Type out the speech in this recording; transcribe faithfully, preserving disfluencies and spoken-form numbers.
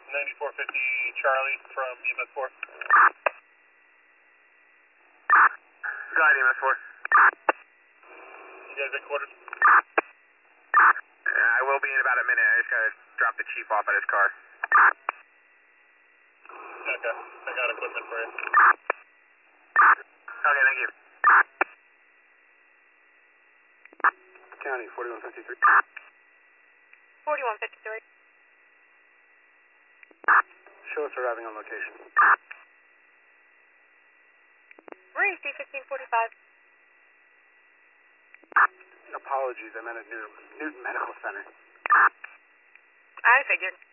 ninety-four fifty Charlie from E M S four. Go ahead, E M S four. You guys at quarters? Uh, I will be in about a minute. I just gotta drop the chief off at his car. Okay, I got equipment for you. Okay, thank you. County, forty-one fifty-three. forty-one fifty-three. Show us arriving on location. Three, C fifteen forty-five. Apologies, I meant at Newton, Newton Medical Center. I figured.